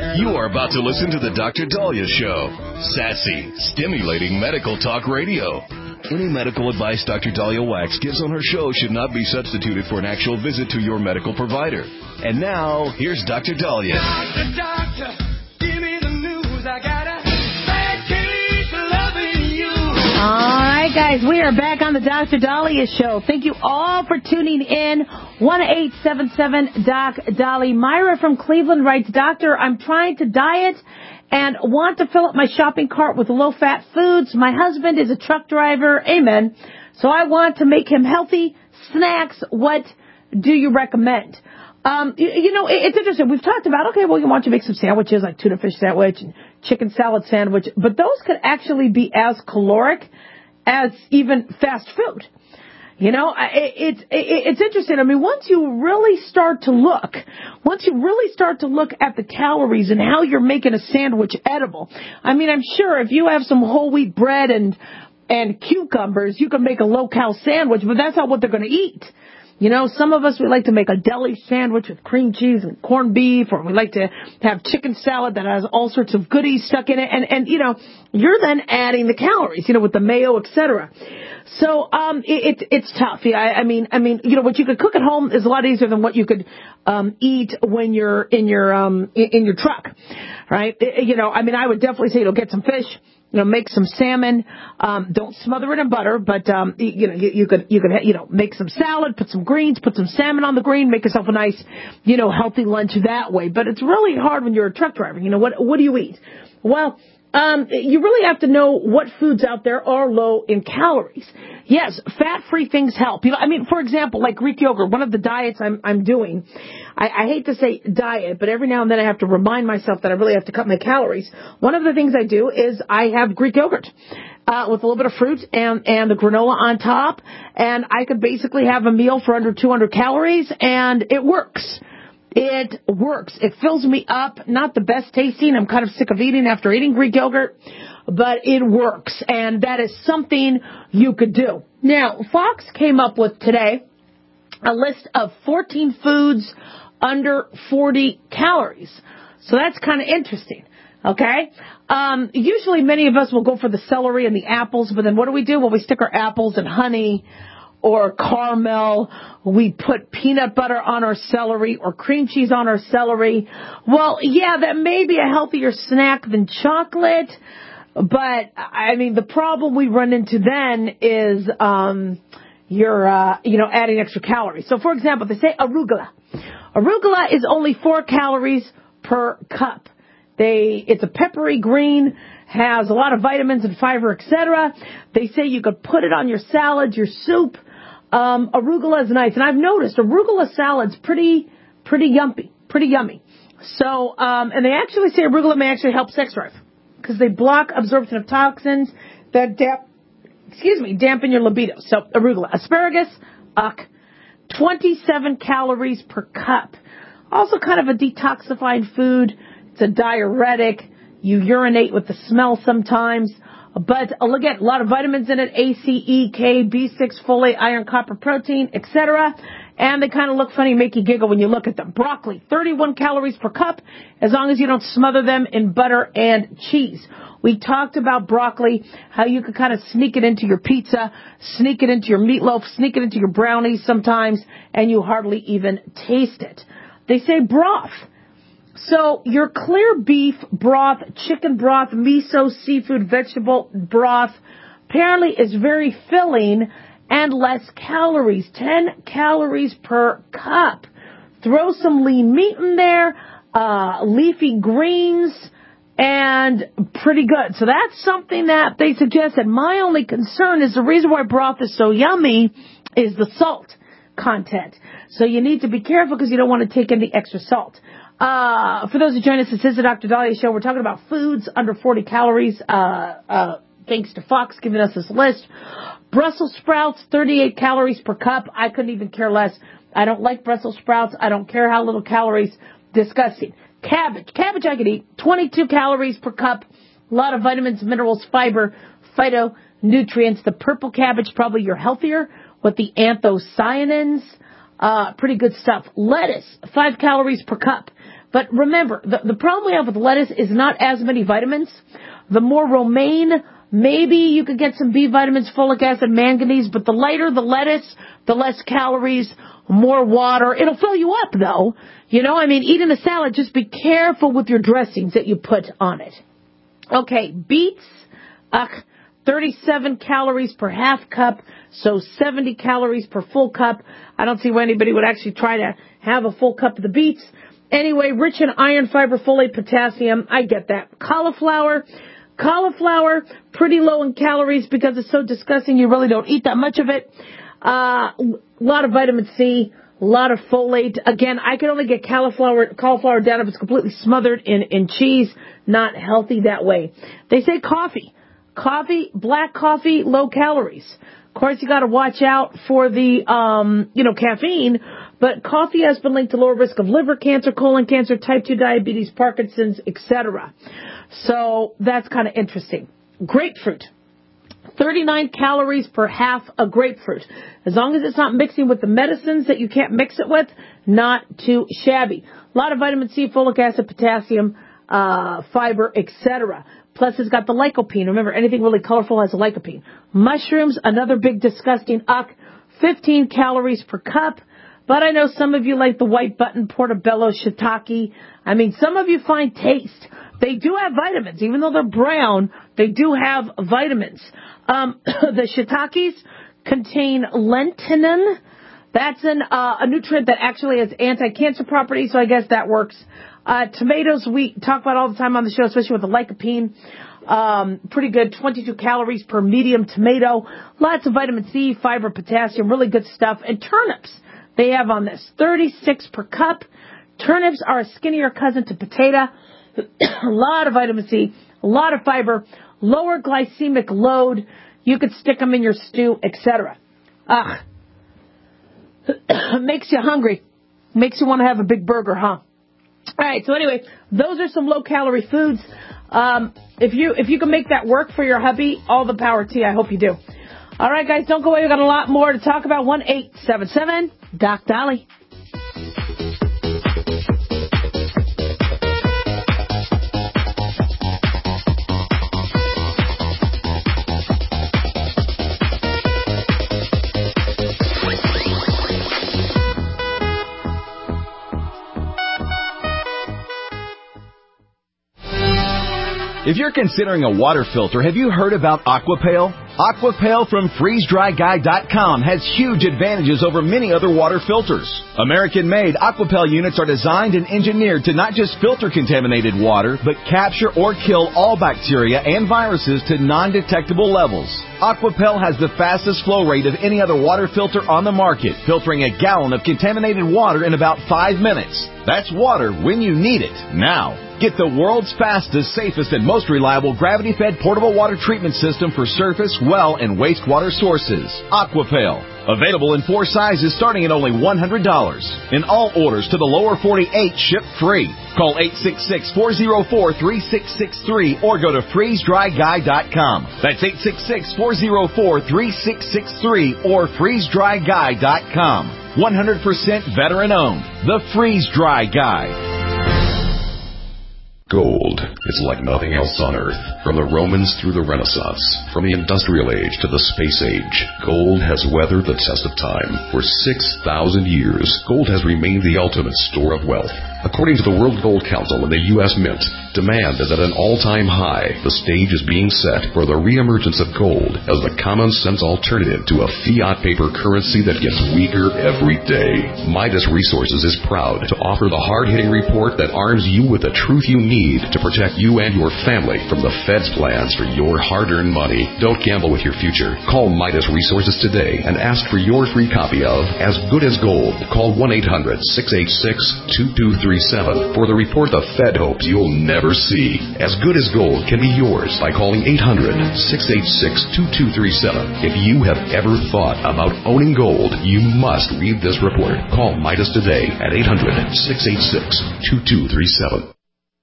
You are about to listen to the Dr. Dahlia Show. Sassy, stimulating medical talk radio. Any medical advice Dr. Dahlia Wax gives on her show should not be substituted for an actual visit to your medical provider. And now, here's Dr. Dahlia. Doctor, give me the news. I got a bad case of loving you. All right, guys, we are back on the Dr. Dahlia Show. Thank you all for tuning in. 1-877-DOC-DAHLIA. Myra from Cleveland writes, Doctor, I'm trying to diet and want to fill up my shopping cart with low-fat foods. My husband is a truck driver. Amen. So I want to make him healthy snacks. What do you recommend? It's interesting. We've talked about, okay, well, you want to make some sandwiches like tuna fish sandwich and chicken salad sandwich, but those could actually be as caloric as even fast food. You know, it's interesting. I mean, once you really start to look at the calories and how you're making a sandwich edible, I mean, I'm sure if you have some whole wheat bread and cucumbers, you can make a low-cal sandwich, but that's not what they're going to eat. You know, some of us, we like to make a deli sandwich with cream cheese and corned beef, or we like to have chicken salad that has all sorts of goodies stuck in it. And you know, you're then adding the calories, you know, with the mayo, etc. So, it's tough. Yeah, I mean, you know, what you could cook at home is a lot easier than what you could, eat when you're in your truck, right? You know, I mean, I would definitely say, get some fish. You know, make some salmon. Don't smother it in butter, but you could make some salad, put some greens, put some salmon on the green, make yourself a nice, healthy lunch that way. But it's really hard when you're a truck driver. You know, what do you eat? Well, you really have to know what foods out there are low in calories. Yes, fat-free things help. You know, I mean, for example, like Greek yogurt, one of the diets I'm doing, I hate to say diet, but every now and then I have to remind myself that I really have to cut my calories. One of the things I do is I have Greek yogurt with a little bit of fruit and the granola on top, and I could basically have a meal for under 200 calories, and it works. It works. It fills me up. Not the best tasting. I'm kind of sick of eating after eating Greek yogurt, but it works. And that is something you could do. Now, Fox came up with today a list of 14 foods under 40 calories. So that's kind of interesting. Okay? Usually many of us will go for the celery and the apples, but then what do? Well, we stick our apples in honey or caramel. We put peanut butter on our celery or cream cheese on our celery. Well, yeah, that may be a healthier snack than chocolate, but I mean, the problem we run into then is, you're adding extra calories. So for example, they say arugula. Arugula is only 4 calories per cup. It's a peppery green, has a lot of vitamins and fiber, etc. They say you could put it on your salad, your soup. Arugula is nice. And I've noticed arugula salad's pretty yummy. So, and they actually say arugula may actually help sex drive because they block absorption of toxins that dampen your libido. So arugula. Asparagus, 27 calories per cup. Also kind of a detoxifying food. It's a diuretic. You urinate with the smell sometimes. But look at a lot of vitamins in it, A, C, E, K, B6, folate, iron, copper, protein, etc. And they kind of look funny, make you giggle when you look at them. Broccoli, 31 calories per cup, as long as you don't smother them in butter and cheese. We talked about broccoli, how you could kind of sneak it into your pizza, sneak it into your meatloaf, sneak it into your brownies sometimes, and you hardly even taste it. They say broth. So your clear beef broth, chicken broth, miso, seafood, vegetable broth apparently is very filling and less calories, 10 calories per cup. Throw some lean meat in there, leafy greens, and pretty good. So that's something that they suggested. My only concern is the reason why broth is so yummy is the salt content. So you need to be careful because you don't want to take in the extra salt. For those who join us, this is the Dr. Dahlia Show. We're talking about foods under 40 calories, thanks to Fox giving us this list. Brussels sprouts, 38 calories per cup. I couldn't even care less. I don't like Brussels sprouts. I don't care how little calories. Disgusting. Cabbage I could eat, 22 calories per cup. A lot of vitamins, minerals, fiber, phytonutrients. The purple cabbage, probably you're healthier with the anthocyanins. Pretty good stuff. Lettuce, 5 calories per cup. But remember, the problem we have with lettuce is not as many vitamins. The more romaine, maybe you could get some B vitamins, folic acid, manganese, but the lighter the lettuce, the less calories, more water. It'll fill you up, though. You know, I mean, eating a salad, just be careful with your dressings that you put on it. Okay, beets, 37 calories per half cup, so 70 calories per full cup. I don't see why anybody would actually try to have a full cup of the beets. Anyway, rich in iron, fiber, folate, potassium. I get that. Cauliflower, pretty low in calories because it's so disgusting you really don't eat that much of it. A lot of vitamin C, a lot of folate. Again, I can only get cauliflower down if it's completely smothered in cheese. Not healthy that way. They say coffee, black coffee, low calories. Of course, you got to watch out for the, caffeine, but coffee has been linked to lower risk of liver cancer, colon cancer, type 2 diabetes, Parkinson's, etc. So that's kind of interesting. Grapefruit. 39 calories per half a grapefruit. As long as it's not mixing with the medicines that you can't mix it with, not too shabby. A lot of vitamin C, folic acid, potassium, fiber, etc. Plus, it's got the lycopene. Remember, anything really colorful has a lycopene. Mushrooms, another big disgusting 15 calories per cup. But I know some of you like the white button, portobello, shiitake. I mean, some of you find taste. They do have vitamins. Even though they're brown, they do have vitamins. The shiitakes contain lentinan. That's a nutrient that actually has anti-cancer properties, so I guess that works. Tomatoes, we talk about all the time on the show, especially with the lycopene. Pretty good, 22 calories per medium tomato. Lots of vitamin C, fiber, potassium, really good stuff. And turnips, they have on this, 36 per cup. Turnips are a skinnier cousin to potato. A lot of vitamin C, a lot of fiber, lower glycemic load. You could stick them in your stew, etc. Makes you hungry. Makes you want to have a big burger, huh? All right, so anyway, those are some low-calorie foods. If you can make that work for your hubby, all the power to you. I hope you do. All right, guys, don't go away. We've got a lot more to talk about. 1-877-DOC Dolly. If you're considering a water filter, have you heard about Aquapale? Aquapale from FreezeDryGuy.com has huge advantages over many other water filters. American-made Aquapale units are designed and engineered to not just filter contaminated water, but capture or kill all bacteria and viruses to non-detectable levels. Aquapale has the fastest flow rate of any other water filter on the market, filtering a gallon of contaminated water in about 5 minutes. That's water when you need it, now. Get the world's fastest, safest, and most reliable gravity-fed portable water treatment system for surface, well, and wastewater sources. Aquapale. Available in 4 sizes starting at only $100. And all orders to the lower 48 ship free. Call 866-404-3663 or go to FreezeDryGuy.com. That's 866-404-3663 or FreezeDryGuy.com. 100% veteran-owned. The Freeze Dry Guy. Gold is like nothing else on Earth. From the Romans through the Renaissance, from the Industrial Age to the Space Age, gold has weathered the test of time. For 6,000 years, gold has remained the ultimate store of wealth. According to the World Gold Council and the U.S. Mint, demand is at an all-time high. The stage is being set for the reemergence of gold as the common-sense alternative to a fiat paper currency that gets weaker every day. Midas Resources is proud to offer the hard-hitting report that arms you with the truth you need to protect you and your family from the Fed's plans for your hard-earned money. Don't gamble with your future. Call Midas Resources today and ask for your free copy of As Good as Gold. Call 1-800-686-2237 for the report the Fed hopes you'll never see. As Good as Gold can be yours by calling 800-686-2237. If you have ever thought about owning gold, you must read this report. Call Midas today at 800-686-2237.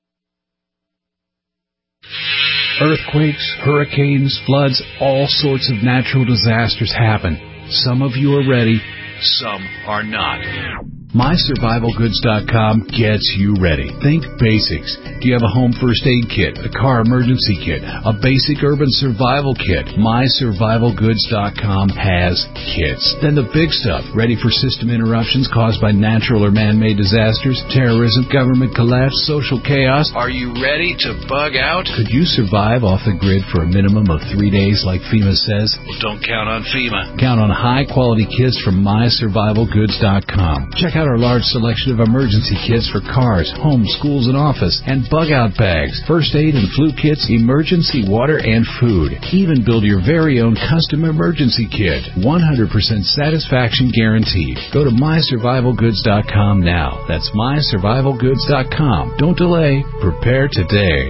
Earthquakes, hurricanes, floods, all sorts of natural disasters happen. Some of you are ready, some are not. MySurvivalGoods.com gets you ready. Think basics. Do you have a home first aid kit, a car emergency kit, a basic urban survival kit? MySurvivalGoods.com has kits. Then the big stuff, ready for system interruptions caused by natural or man-made disasters, terrorism, government collapse, social chaos. Are you ready to bug out? Could you survive off the grid for a minimum of 3 days like FEMA says? Well, don't count on FEMA. Count on high-quality kits from MySurvivalGoods.com. Check out our large selection of emergency kits for cars, homes, schools, and office, and bug-out bags, first aid and flu kits, emergency water, and food. Even build your very own custom emergency kit. 100% satisfaction guaranteed. Go to MySurvivalGoods.com now. That's MySurvivalGoods.com. Don't delay. Prepare today.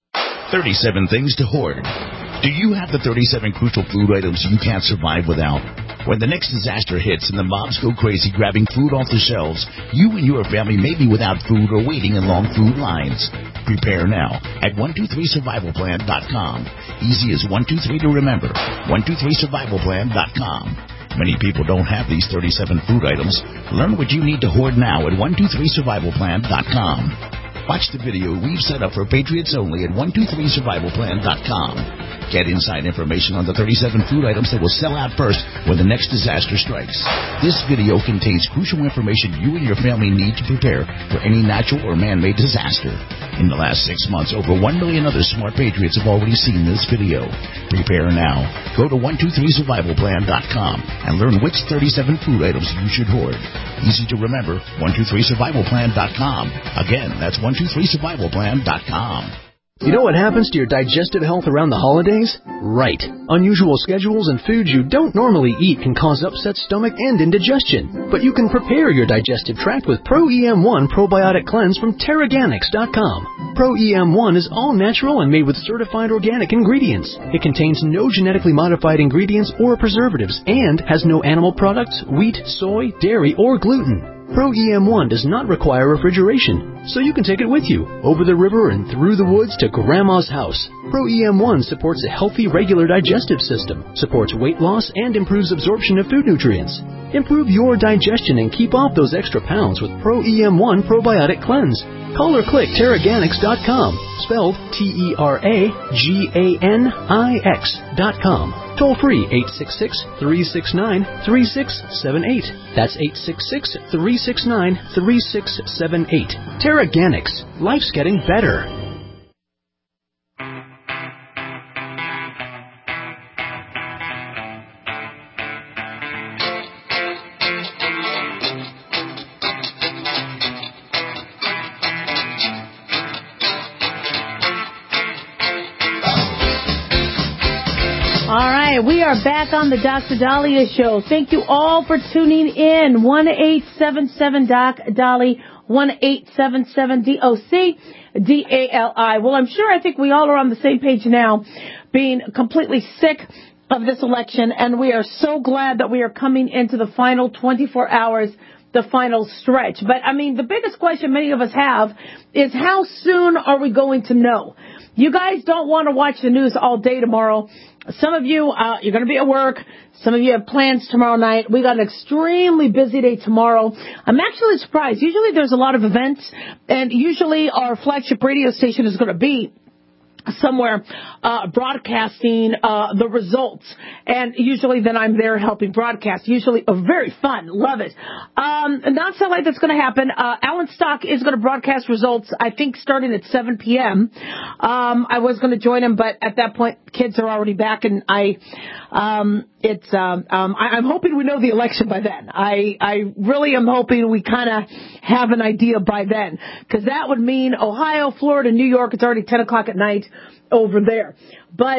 37 things to hoard. Do you have the 37 crucial food items you can't survive without? When the next disaster hits and the mobs go crazy grabbing food off the shelves, you and your family may be without food or waiting in long food lines. Prepare now at 123survivalplan.com. Easy as 123 to remember. 123survivalplan.com. Many people don't have these 37 food items. Learn what you need to hoard now at 123survivalplan.com. Watch the video we've set up for Patriots only at 123survivalplan.com. Get inside information on the 37 food items that will sell out first when the next disaster strikes. This video contains crucial information you and your family need to prepare for any natural or man-made disaster. In the last 6 months, over 1 million other smart Patriots have already seen this video. Prepare now. Go to 123survivalplan.com and learn which 37 food items you should hoard. Easy to remember, 123survivalplan.com. Again, that's 123survivalplan.com. You know what happens to your digestive health around the holidays? Right. Unusual schedules and foods you don't normally eat can cause upset stomach and indigestion. But you can prepare your digestive tract with Pro-EM1 Probiotic Cleanse from Teraganix.com. Pro-EM1 is all natural and made with certified organic ingredients. It contains no genetically modified ingredients or preservatives and has no animal products, wheat, soy, dairy, or gluten. Pro-EM1 does not require refrigeration, so you can take it with you, over the river and through the woods to Grandma's house. Pro-EM1 supports a healthy, regular digestive system, supports weight loss, and improves absorption of food nutrients. Improve your digestion and keep off those extra pounds with Pro-EM1 Probiotic Cleanse. Call or click Teraganix.com, spelled Teraganix.com. Toll free 866-369-3678. That's 866-369-3678. Teraganix. Life's getting better. We are back on the Dr. Daliah Show. Thank you all for tuning in. 1-877-DOC-DALI, 1-877-DOC-DALI. Well, I'm sure I think we all are on the same page now, being completely sick of this election, and we are so glad that we are coming into the final 24 hours, the final stretch. But, I mean, the biggest question many of us have is how soon are we going to know? You guys don't want to watch the news all day tomorrow. Some of you, you're going to be at work. Some of you have plans tomorrow night. We got an extremely busy day tomorrow. I'm actually surprised. Usually there's a lot of events, and usually our flagship radio station is going to be somewhere broadcasting the results, and usually then I'm there helping broadcast. Usually very fun, love it. Not so like that's going to happen. Alan Stock is going to broadcast results, I think, starting at 7 p.m. I was going to join him, but at that point kids are already back, and I'm hoping we know the election by then. I really am hoping we kind of have an idea by then, because that would mean Ohio, Florida, New York, it's already 10 o'clock at night over there. But,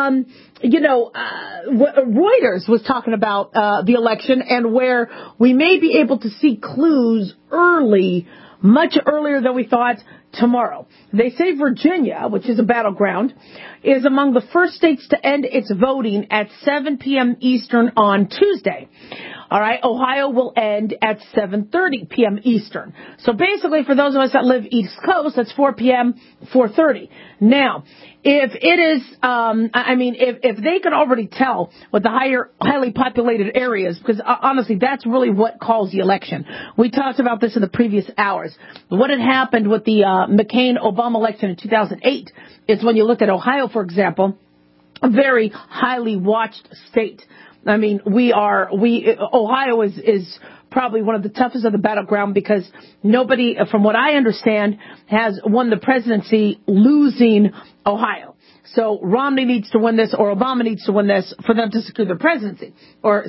Reuters was talking about the election, and where we may be able to see clues early, much earlier than we thought, tomorrow. They say Virginia, which is a battleground, is among the first states to end its voting at 7 p.m. Eastern on Tuesday. All right, Ohio will end at 7:30 p.m. Eastern. So basically, for those of us that live East Coast, that's 4 p.m., 4:30. Now, if it is, if they could already tell with the highly populated areas, because honestly, that's really what calls the election. We talked about this in the previous hours. What had happened with the McCain-Obama election in 2008 is when you looked at Ohio, for example, a very highly watched state. I mean, Ohio is probably one of the toughest of the battleground because nobody, from what I understand, has won the presidency losing Ohio. So Romney needs to win this or Obama needs to win this for them to secure the presidency. But,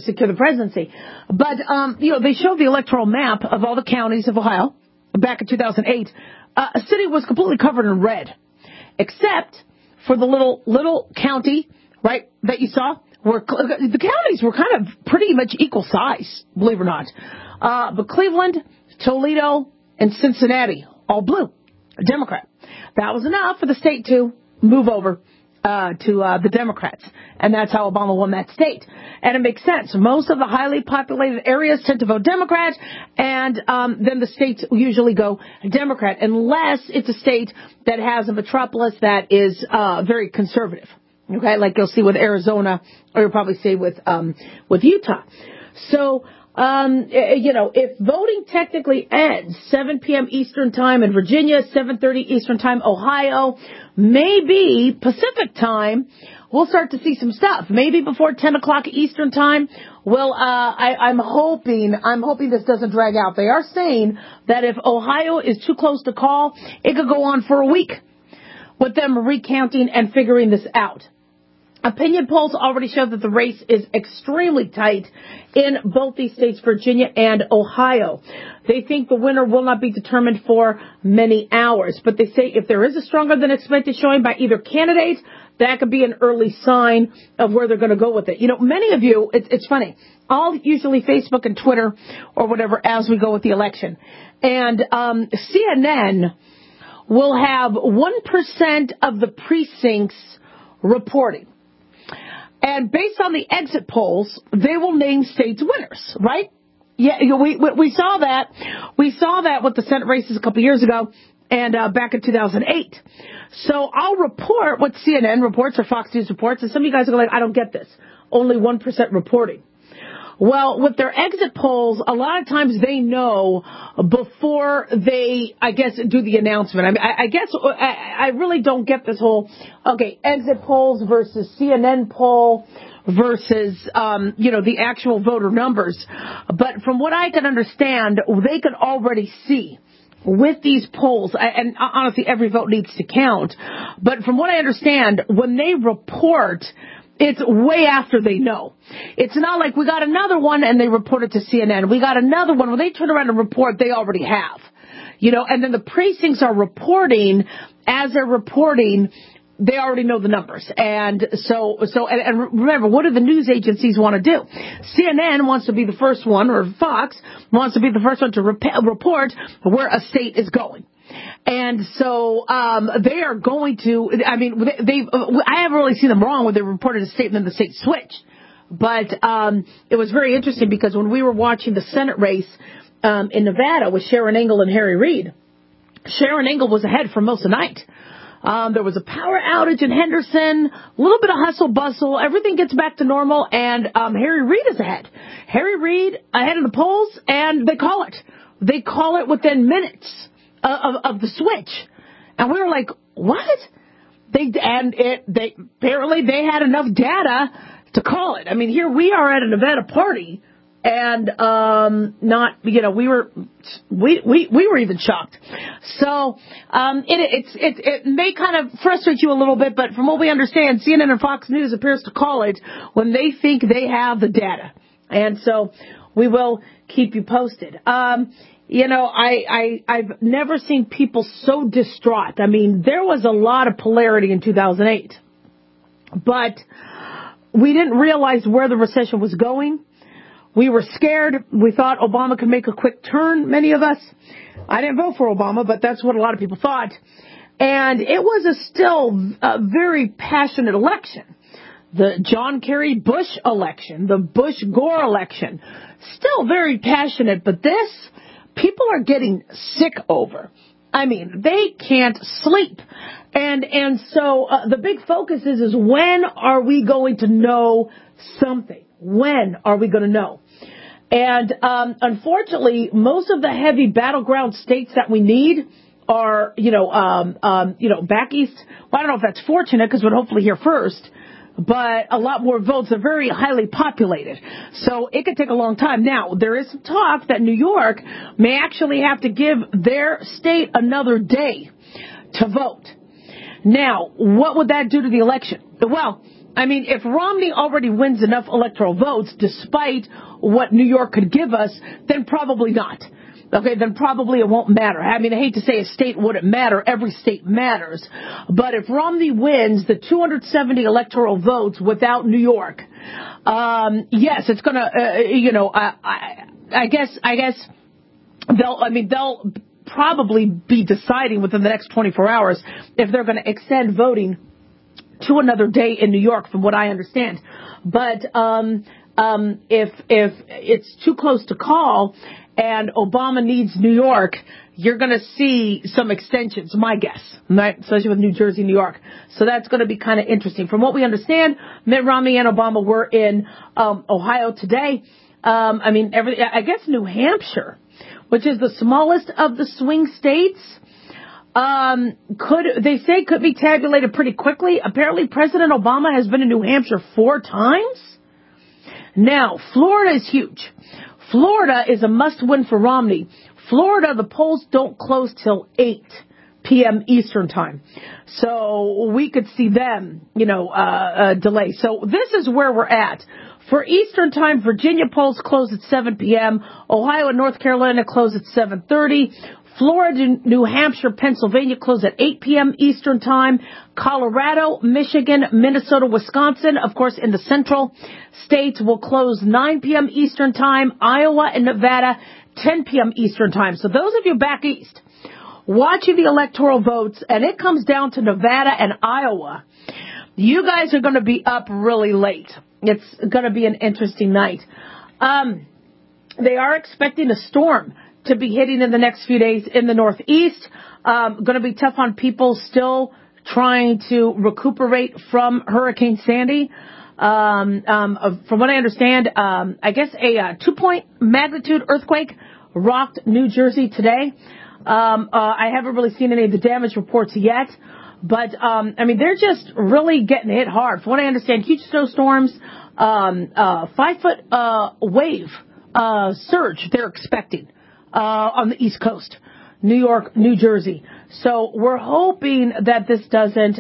they showed the electoral map of all the counties of Ohio back in 2008. A city was completely covered in red, except for the little county, right, that you saw. The counties were kind of pretty much equal size, believe it or not. But Cleveland, Toledo, and Cincinnati, all blue, Democrat. That was enough for the state to move over to the Democrats. And that's how Obama won that state. And it makes sense. Most of the highly populated areas tend to vote Democrat, and then the states usually go Democrat, unless it's a state that has a metropolis that is very conservative. Okay, like you'll see with Arizona, or you'll probably see with Utah. So, if voting technically ends 7 p.m. Eastern time in Virginia, 7:30 Eastern time, Ohio, maybe Pacific time, we'll start to see some stuff. Maybe before 10 o'clock Eastern time. Well, I'm hoping this doesn't drag out. They are saying that if Ohio is too close to call, it could go on for a week with them recounting and figuring this out. Opinion polls already show that the race is extremely tight in both these states, Virginia and Ohio. They think the winner will not be determined for many hours, but they say if there is a stronger than expected showing by either candidate, that could be an early sign of where they're going to go with it. You know, many of you, it's funny, I'll usually Facebook and Twitter or whatever as we go with the election. And CNN will have 1% of the precincts reporting. And based on the exit polls, they will name states winners, right? Yeah, we saw that. We saw that with the Senate races a couple years ago and back in 2008. So I'll report what CNN reports or Fox News reports, and some of you guys are like, I don't get this. Only 1% reporting. Well, with their exit polls, a lot of times they know before they, I guess, do the announcement. I mean, I really don't get this whole, exit polls versus CNN poll versus, the actual voter numbers. But from what I can understand, they can already see with these polls, and honestly, every vote needs to count. But from what I understand, when they report, it's way after they know. It's not like we got another one and they report it to CNN. We got another one. When they turn around and report, they already have. And then the precincts are reporting. As they're reporting, they already know the numbers. And so remember, what do the news agencies want to do? CNN wants to be the first one, or Fox wants to be the first one to report where a state is going. And so they are going to, I haven't really seen them wrong when they reported a state and then the state switched. But it was very interesting because when we were watching the Senate race in Nevada with Sharon Engel and Harry Reid, Sharon Engel was ahead for most of the night. There was a power outage in Henderson, a little bit of hustle bustle. Everything gets back to normal, and Harry Reid is ahead. Harry Reid ahead in the polls, and they call it. They call it within minutes of the switch. And we were like, what? Apparently they had enough data to call it. I mean, here we are at a Nevada party, and we were even shocked. So it may kind of frustrate you a little bit, but from what we understand, CNN and Fox News appears to call it when they think they have the data. And so we will keep you posted. I've never seen people so distraught. I mean, there was a lot of polarity in 2008, but we didn't realize where the recession was going. We were scared. We thought Obama could make a quick turn, many of us. I didn't vote for Obama, but that's what a lot of people thought. And it was still a very passionate election. The John Kerry Bush election, the Bush Gore election, still very passionate, but this, people are getting sick over. I mean, they can't sleep. And so the big focus is when are we going to know something? When are we going to know? And unfortunately, most of the heavy battleground states that we need are, back east. Well, I don't know if that's fortunate because we'd hopefully hear first, but a lot more votes are very highly populated. So it could take a long time. Now, there is some talk that New York may actually have to give their state another day to vote. Now, what would that do to the election? Well, I mean, if Romney already wins enough electoral votes, despite what New York could give us, then probably not. Okay, then probably it won't matter. I mean, I hate to say a state wouldn't matter. Every state matters. But if Romney wins the 270 electoral votes without New York, yes, it's going to, I guess they'll probably be deciding within the next 24 hours if they're going to extend voting to another day in New York, from what I understand. But if it's too close to call and Obama needs New York, you're going to see some extensions, my guess, right? Especially with New Jersey, New York. So that's going to be kind of interesting. From what we understand, Mitt Romney and Obama were in Ohio today. I guess New Hampshire, which is the smallest of the swing states, could be tabulated pretty quickly. Apparently, President Obama has been in New Hampshire 4 times. Now, Florida is huge. Florida is a must-win for Romney. Florida, the polls don't close till 8 p.m. Eastern time. So we could see them, delay. So this is where we're at. For Eastern time, Virginia polls close at 7 p.m. Ohio and North Carolina close at 7:30. Florida, New Hampshire, Pennsylvania close at 8 p.m. Eastern time. Colorado, Michigan, Minnesota, Wisconsin, of course, in the central states will close 9 p.m. Eastern time. Iowa and Nevada, 10 p.m. Eastern time. So those of you back east watching the electoral votes, and it comes down to Nevada and Iowa, you guys are going to be up really late. It's going to be an interesting night. They are expecting a storm to be hitting in the next few days in the Northeast. Going to be tough on people still trying to recuperate from Hurricane Sandy. From what I understand, I guess a 2-point magnitude earthquake rocked New Jersey today. I haven't really seen any of the damage reports yet. But, they're just really getting hit hard. From what I understand, huge snowstorms, 5-foot wave surge they're expecting on the East Coast, New York, New Jersey. So we're hoping that this doesn't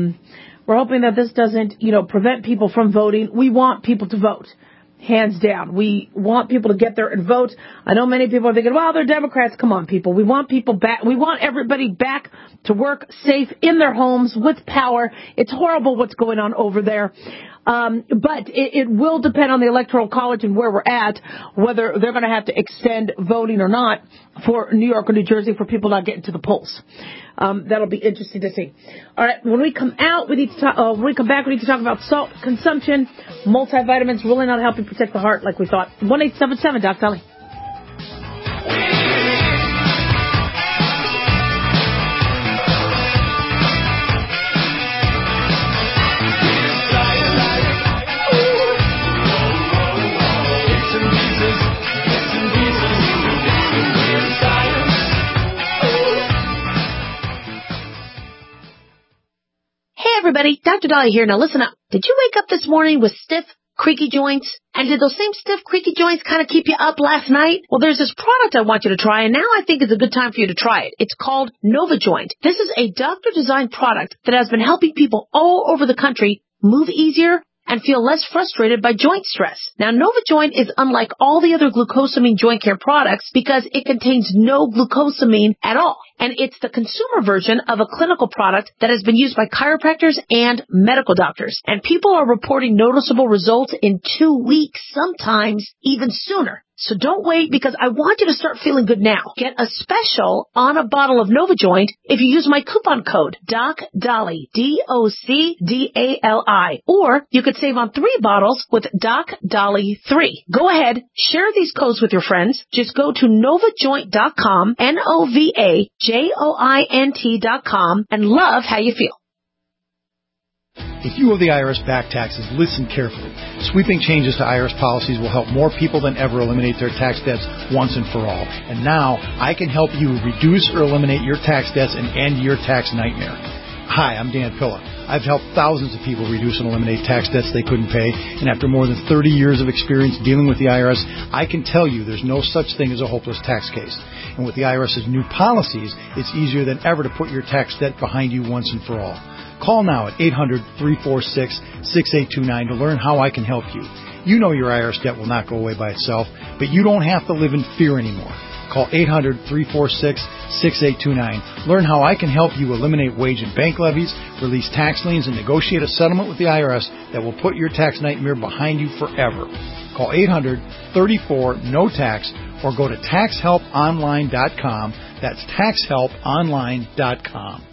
prevent people from voting. We want people to vote. Hands down. We want people to get there and vote. I know many people are thinking, well, they're Democrats. Come on, people. We want people back. We want everybody back to work safe in their homes with power. It's horrible what's going on over there. But it will depend on the Electoral College and where we're at, whether they're going to have to extend voting or not for New York or New Jersey for people not getting to the polls. That'll be interesting to see. All right, when we come out, we need to talk. When we come back, we need to talk about salt consumption, multivitamins really not helping protect the heart like we thought. 1-877 Doc Dolly. Everybody, Dr. Dolly here. Now listen up. Did you wake up this morning with stiff, creaky joints? And did those same stiff, creaky joints kind of keep you up last night? Well, there's this product I want you to try, and now I think it's a good time for you to try it. It's called NovaJoint. This is a doctor-designed product that has been helping people all over the country move easier and feel less frustrated by joint stress. Now, NovaJoint is unlike all the other glucosamine joint care products because it contains no glucosamine at all. and it's the consumer version of a clinical product that has been used by chiropractors and medical doctors. And people are reporting noticeable results in 2 weeks, sometimes even sooner. So don't wait, because I want you to start feeling good now. Get a special on a bottle of NovaJoint if you use my coupon code DocDolly, DocDali. Or you could save on 3 bottles with DocDolly3. Go ahead, share these codes with your friends. Just go to NovaJoint.com, NovaJoint.com, and love how you feel. If you owe the IRS back taxes, listen carefully. Sweeping changes to IRS policies will help more people than ever eliminate their tax debts once and for all. And now, I can help you reduce or eliminate your tax debts and end your tax nightmare. Hi, I'm Dan Pilla. I've helped thousands of people reduce and eliminate tax debts they couldn't pay, and after more than 30 years of experience dealing with the IRS, I can tell you there's no such thing as a hopeless tax case. And with the IRS's new policies, it's easier than ever to put your tax debt behind you once and for all. Call now at 800-346-6829 to learn how I can help you. You know your IRS debt will not go away by itself, but you don't have to live in fear anymore. Call 800-346-6829. Learn how I can help you eliminate wage and bank levies, release tax liens, and negotiate a settlement with the IRS that will put your tax nightmare behind you forever. Call 800-34-NO-TAX or go to TaxHelpOnline.com. That's TaxHelpOnline.com.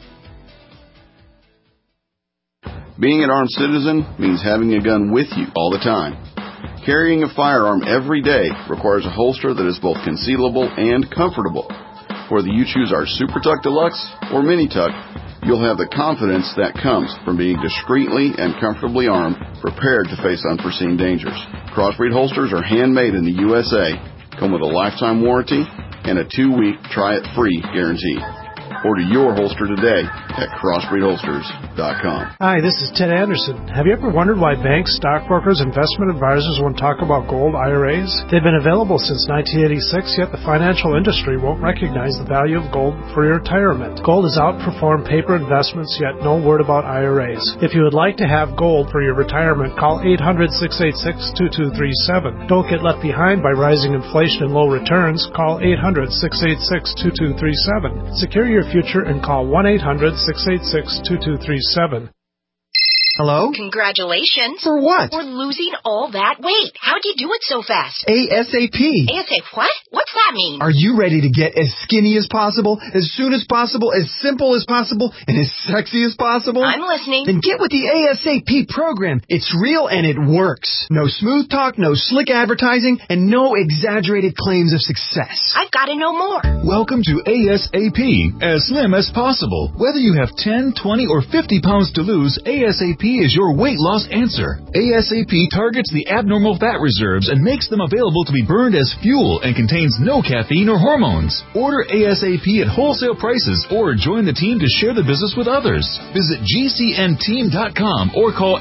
Being an armed citizen means having a gun with you all the time. Carrying a firearm every day requires a holster that is both concealable and comfortable. Whether you choose our Super Tuck Deluxe or Mini Tuck, you'll have the confidence that comes from being discreetly and comfortably armed, prepared to face unforeseen dangers. Crossbreed holsters are handmade in the USA, come with a lifetime warranty, and a 2-week try-it-free guarantee. Order your holster today at crossbreedholsters.com. Hi, this is Ted Anderson. Have you ever wondered why banks, stockbrokers, investment advisors won't talk about gold IRAs? They've been available since 1986, yet the financial industry won't recognize the value of gold for your retirement. Gold has outperformed paper investments, yet no word about IRAs. If you would like to have gold for your retirement, call 800-686-2237. Don't get left behind by rising inflation and low returns. Call 800-686-2237. Secure your future and call 1-800-686-2237. Hello? Congratulations. For what? For losing all that weight. How'd you do it so fast? ASAP. ASAP what? What's that mean? Are you ready to get as skinny as possible, as soon as possible, as simple as possible, and as sexy as possible? I'm listening. Then get with the ASAP program. It's real and it works. No smooth talk, no slick advertising, and no exaggerated claims of success. I've got to know more. Welcome to ASAP, as slim as possible. Whether you have 10, 20, or 50 pounds to lose, ASAP is your weight loss answer. ASAP targets the abnormal fat reserves and makes them available to be burned as fuel and contains no caffeine or hormones. Order ASAP at wholesale prices or join the team to share the business with others. Visit GCNteam.com or call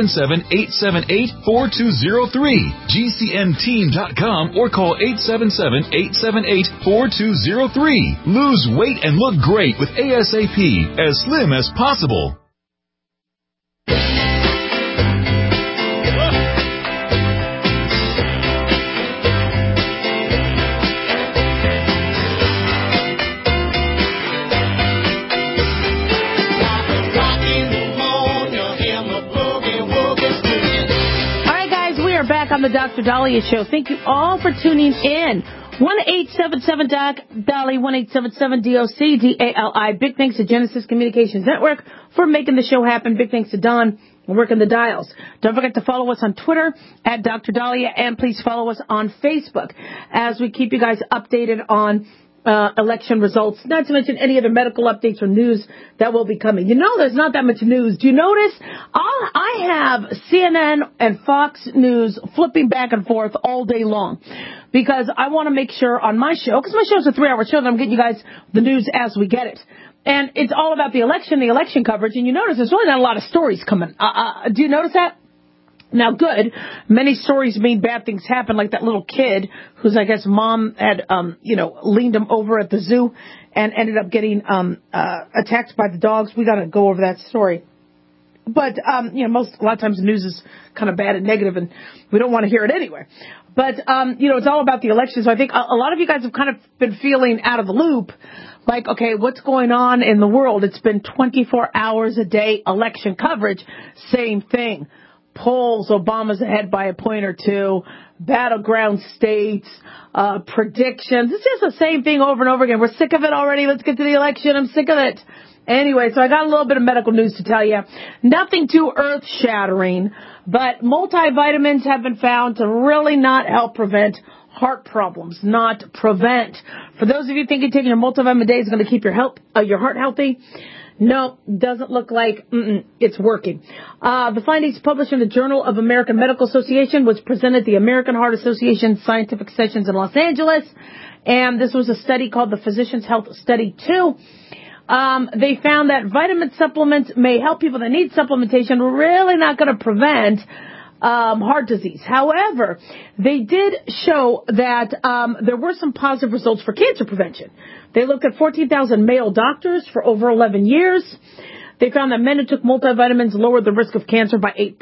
877-878-4203. GCNteam.com or call 877-878-4203. Lose weight and look great with ASAP, as slim as possible. On the Dr. Dahlia Show. Thank you all for tuning in. 1-877-DOC-DALI, 1-877-DOC-DALI. Big thanks to Genesis Communications Network for making the show happen. Big thanks to Don for working the dials. Don't forget to follow us on Twitter at Dr. Dahlia, and please follow us on Facebook as we keep you guys updated on election results, not to mention any other medical updates or news that will be coming. You know, there's not that much news. Do you notice? I have CNN and Fox News flipping back and forth all day long because I want to make sure on my show, because my show's a 3-hour show, that I'm getting you guys the news as we get it. And it's all about the election coverage. And you notice there's really not a lot of stories coming. Do you notice that? Now, good. Many stories mean bad things happen, like that little kid whose, I guess, mom had, leaned him over at the zoo and ended up getting attacked by the dogs. We got to go over that story. But, a lot of times the news is kind of bad and negative, and we don't want to hear it anyway. But, it's all about the election. So I think a lot of you guys have kind of been feeling out of the loop. Like, okay, what's going on in the world? It's been 24 hours a day election coverage. Same thing. Polls, Obama's ahead by a point or two. Battleground states, predictions. It's just the same thing over and over again. We're sick of it already. Let's get to the election. I'm sick of it. Anyway, so I got a little bit of medical news to tell you. Nothing too earth-shattering, but multivitamins have been found to really not help prevent heart problems, not prevent. For those of you thinking taking your multivitamin a day is going to keep your heart healthy, no, doesn't look like it's working. The findings published in the Journal of American Medical Association was presented at the American Heart Association Scientific Sessions in Los Angeles, and this was a study called the Physicians Health Study 2. They found that vitamin supplements may help people that need supplementation, really not going to prevent heart disease. However, they did show that there were some positive results for cancer prevention. They looked at 14,000 male doctors for over 11 years. They found that men who took multivitamins lowered the risk of cancer by 8%.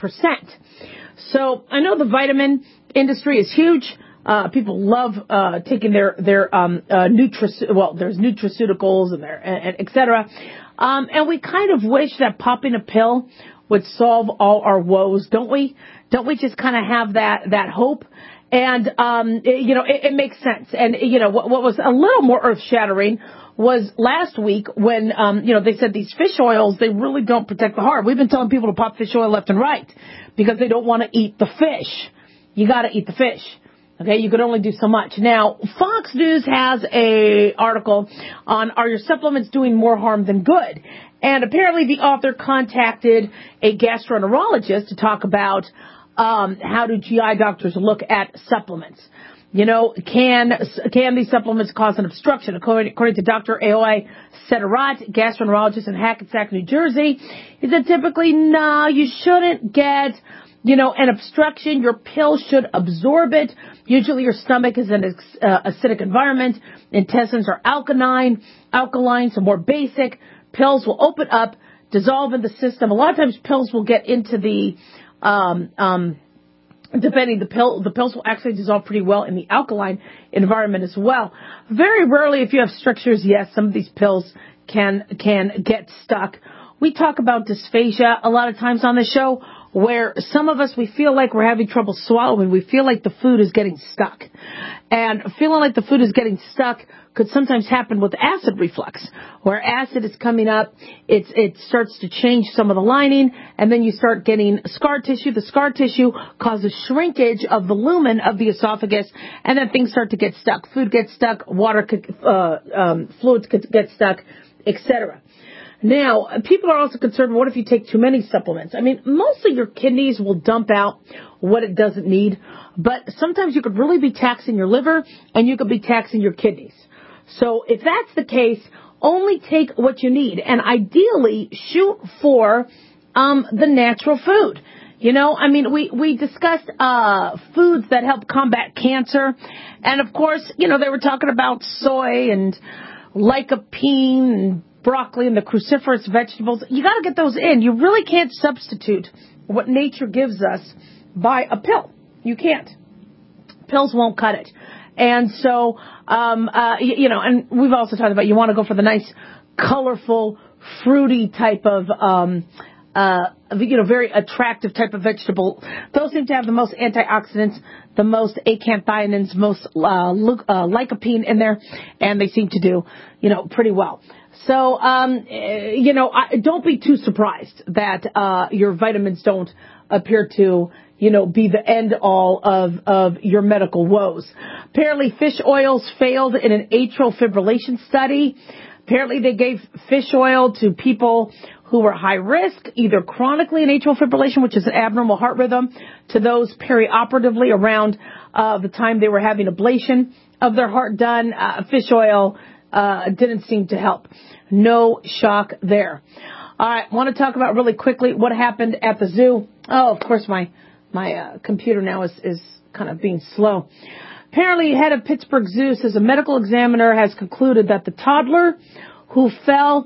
So I know the vitamin industry is huge. People love taking their there's nutraceuticals and et cetera. And we kind of wish that popping a pill would solve all our woes, don't we? Don't we just kind of have that hope? And, it makes sense. And, what was a little more earth-shattering was last week when, they said these fish oils, they really don't protect the heart. We've been telling people to pop fish oil left and right because they don't want to eat the fish. You got to eat the fish. Okay, you could only do so much. Now, Fox News has a article on are your supplements doing more harm than good? And apparently the author contacted a gastroenterologist to talk about how do GI doctors look at supplements. Can these supplements cause an obstruction? According to Dr. Aoi Sederat, gastroenterologist in Hackensack, New Jersey, he said typically, no, you shouldn't get an obstruction. Your pill should absorb it. Usually your stomach is in an acidic environment. Intestines are alkaline, so more basic. Pills will open up, dissolve in the system. A lot of times pills will get into the, depending the pills will actually dissolve pretty well in the alkaline environment as well. Very rarely, if you have strictures, yes, some of these pills can get stuck. We talk about dysphagia a lot of times on the show, where some of us, we feel like we're having trouble swallowing. We feel like the food is getting stuck. And feeling like the food is getting stuck could sometimes happen with acid reflux, where acid is coming up, it starts to change some of the lining, and then you start getting scar tissue. The scar tissue causes shrinkage of the lumen of the esophagus, and then things start to get stuck. Food gets stuck, fluids could get stuck, etc. Now, people are also concerned, what if you take too many supplements? I mean, mostly your kidneys will dump out what it doesn't need, but sometimes you could really be taxing your liver and you could be taxing your kidneys. So if that's the case, only take what you need and ideally shoot for the natural food. We discussed foods that help combat cancer, and of course, they were talking about soy and lycopene and broccoli and the cruciferous vegetables. You got to get those in. You really can't substitute what nature gives us by a pill. You can't. Pills won't cut it. And so, and we've also talked about you want to go for the nice, colorful, fruity type of, very attractive type of vegetable. Those seem to have the most antioxidants, the most acanthocyans, most lycopene in there, and they seem to do, pretty well. So, don't be too surprised that your vitamins don't appear to, be the end all of your medical woes. Apparently, fish oils failed in an atrial fibrillation study. Apparently, they gave fish oil to people who were high risk, either chronically in atrial fibrillation, which is an abnormal heart rhythm, to those perioperatively around the time they were having ablation of their heart done. Fish oil didn't seem to help. No shock there. All right, want to talk about really quickly what happened at the zoo. Oh, of course, my computer now is kind of being slow. Apparently, head of Pittsburgh Zoo says a medical examiner has concluded that the toddler who fell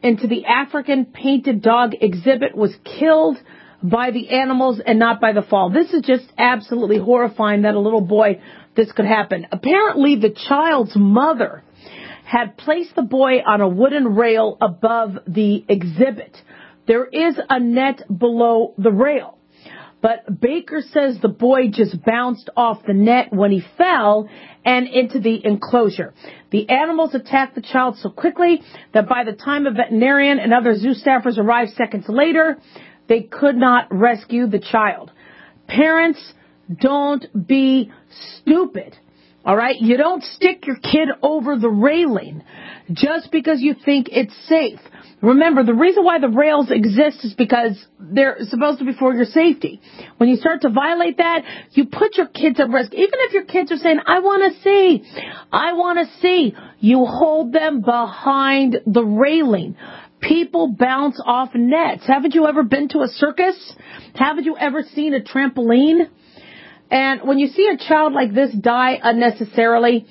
into the African painted dog exhibit was killed by the animals and not by the fall. This is just absolutely horrifying that a little boy, this could happen. Apparently, the child's mother had placed the boy on a wooden rail above the exhibit. There is a net below the rail. But Baker says the boy just bounced off the net when he fell and into the enclosure. The animals attacked the child so quickly that by the time a veterinarian and other zoo staffers arrived seconds later, they could not rescue the child. Parents, don't be stupid. All right? You don't stick your kid over the railing just because you think it's safe. Remember, the reason why the rails exist is because they're supposed to be for your safety. When you start to violate that, you put your kids at risk. Even if your kids are saying, I want to see, you hold them behind the railing. People bounce off nets. Haven't you ever been to a circus? Haven't you ever seen a trampoline? And when you see a child like this die unnecessarily,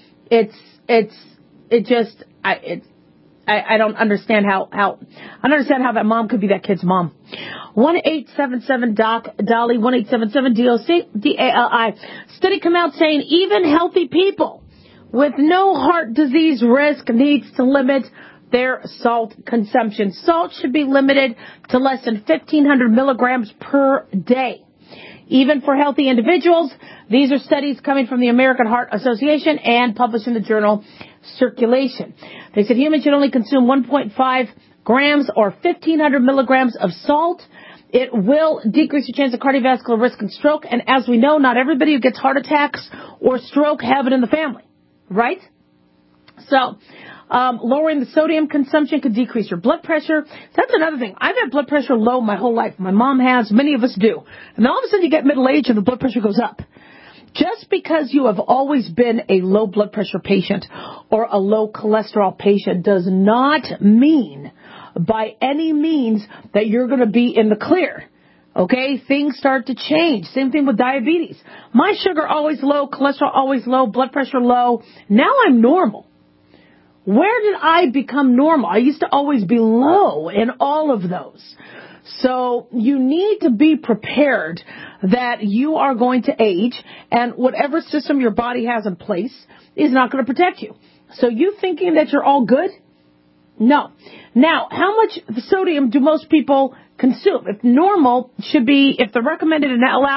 I don't understand how that mom could be that kid's mom. 1-877-DOC-DOLLY, 1-877-DOC-DALI. Study come out saying even healthy people with no heart disease risk needs to limit their salt consumption. Salt should be limited to less than 1,500 milligrams per day. Even for healthy individuals, these are studies coming from the American Heart Association and published in the journal Circulation. They said humans should only consume 1.5 grams or 1,500 milligrams of salt. It will decrease your chance of cardiovascular risk and stroke. And as we know, not everybody who gets heart attacks or stroke have it in the family, right? So, lowering the sodium consumption could decrease your blood pressure. That's another thing. I've had blood pressure low my whole life. My mom has. Many of us do. And then all of a sudden you get middle age and the blood pressure goes up. Just because you have always been a low blood pressure patient or a low cholesterol patient does not mean by any means that you're going to be in the clear. Okay? Things start to change. Same thing with diabetes. My sugar always low, cholesterol always low, blood pressure low. Now I'm normal. Where did I become normal? I used to always be low in all of those. So you need to be prepared that you are going to age, and whatever system your body has in place is not going to protect you. So you thinking that you're all good? No. Now, how much sodium do most people consume? If normal should be, if the recommended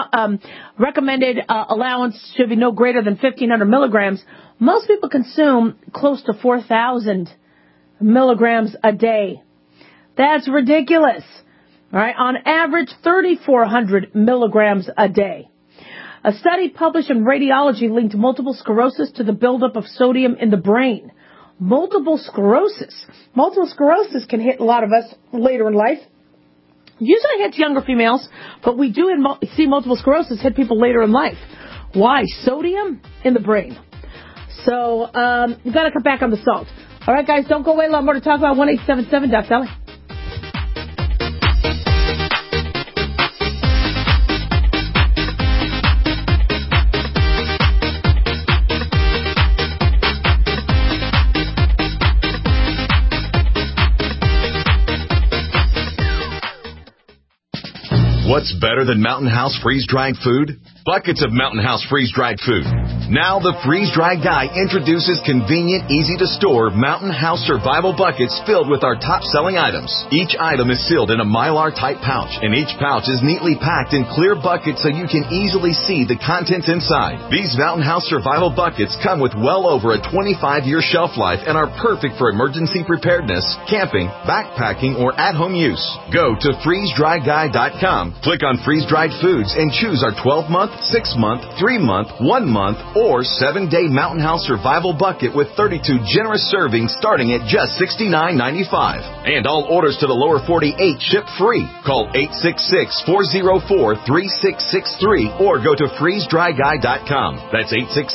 allowance should be no greater than 1,500 milligrams, most people consume close to 4,000 milligrams a day. That's ridiculous. All right, on average, 3,400 milligrams a day. A study published in Radiology linked multiple sclerosis to the buildup of sodium in the brain. Multiple sclerosis. Multiple sclerosis can hit a lot of us later in life. Usually hits younger females, but we do see multiple sclerosis hit people later in life. Why? Sodium in the brain. So, you've got to come back on the salt. All right, guys, don't go away. A lot more to talk about. 1-877-DOC-DOLLY. What's better than Mountain House freeze-dried food? Buckets of Mountain House freeze-dried food. Now the freeze-dried guy introduces convenient, easy-to-store Mountain House survival buckets filled with our top-selling items. Each item is sealed in a Mylar-type pouch, and each pouch is neatly packed in clear buckets so you can easily see the contents inside. These Mountain House survival buckets come with well over a 25-year shelf life and are perfect for emergency preparedness, camping, backpacking, or at-home use. Go to freezedryguy.com, click on freeze-dried foods, and choose our 12-month, 6-month, 3-month, 1-month, or 7-day Mountain House survival bucket with 32 generous servings starting at just $69.95. And all orders to the lower 48 ship free. Call 866-404-3663 or go to freezedryguy.com. That's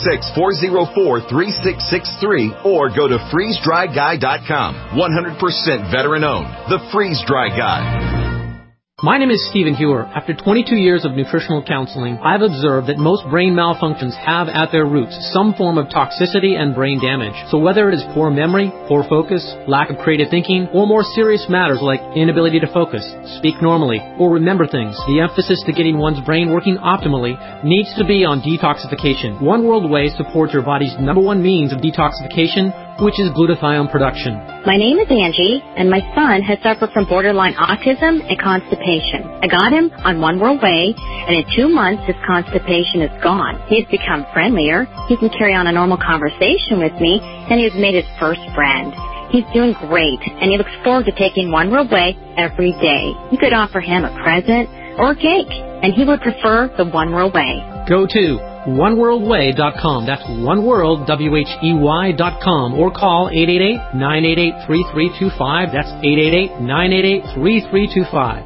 866-404-3663 or go to freezedryguy.com. 100% veteran owned. The Freeze Dry Guy. My name is Stephen Hewer. After 22 years of nutritional counseling, I've observed that most brain malfunctions have at their roots some form of toxicity and brain damage. So whether it is poor memory, poor focus, lack of creative thinking, or more serious matters like inability to focus, speak normally, or remember things, the emphasis to getting one's brain working optimally needs to be on detoxification. One World Whey supports your body's #1 means of detoxification, which is glutathione production. My name is Angie, and my son has suffered from borderline autism and constipation. I got him on One World Whey, and in 2 months, his constipation is gone. He's become friendlier, he can carry on a normal conversation with me, and he's made his first friend. He's doing great, and he looks forward to taking One World Whey every day. You could offer him a present or a cake, and he would prefer the One World Whey. Go to oneworldwhey.com. That's oneworld.com, or call 888-988-3325. That's 888-988-3325.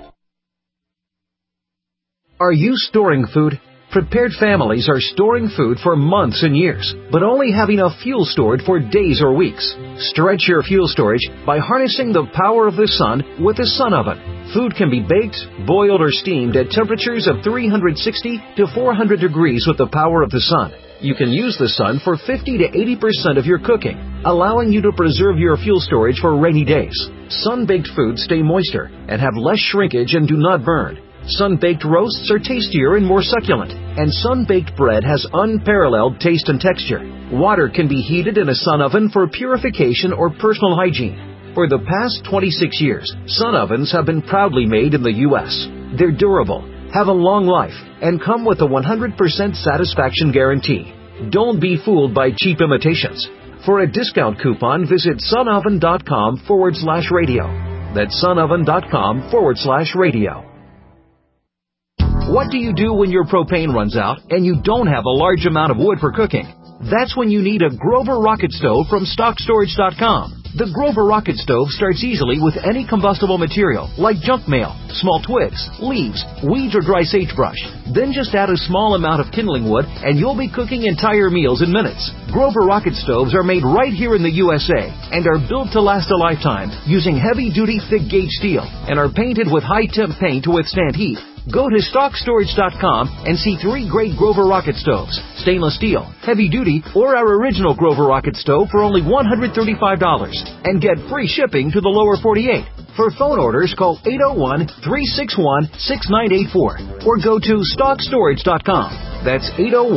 Are you storing food? Prepared families are storing food for months and years, but only have enough fuel stored for days or weeks. Stretch your fuel storage by harnessing the power of the sun with a sun oven. Food can be baked, boiled, or steamed at temperatures of 360 to 400 degrees with the power of the sun. You can use the sun for 50 to 80% of your cooking, allowing you to preserve your fuel storage for rainy days. Sun-baked foods stay moister and have less shrinkage and do not burn. Sun-baked roasts are tastier and more succulent, and sun-baked bread has unparalleled taste and texture. Water can be heated in a sun oven for purification or personal hygiene. For the past 26 years, sun ovens have been proudly made in the U.S. They're durable, have a long life, and come with a 100% satisfaction guarantee. Don't be fooled by cheap imitations. For a discount coupon, visit sunoven.com/radio. That's sunoven.com/radio. What do you do when your propane runs out and you don't have a large amount of wood for cooking? That's when you need a Grover Rocket Stove from StockStorage.com. The Grover Rocket Stove starts easily with any combustible material, like junk mail, small twigs, leaves, weeds, or dry sagebrush. Then just add a small amount of kindling wood, and you'll be cooking entire meals in minutes. Grover Rocket Stoves are made right here in the USA and are built to last a lifetime using heavy-duty thick-gauge steel and are painted with high-temp paint to withstand heat. Go to StockStorage.com and see 3 great Grover Rocket Stoves, stainless steel, heavy duty, or our original Grover Rocket Stove for only $135, and get free shipping to the lower 48. For phone orders, call 801-361-6984 or go to StockStorage.com. That's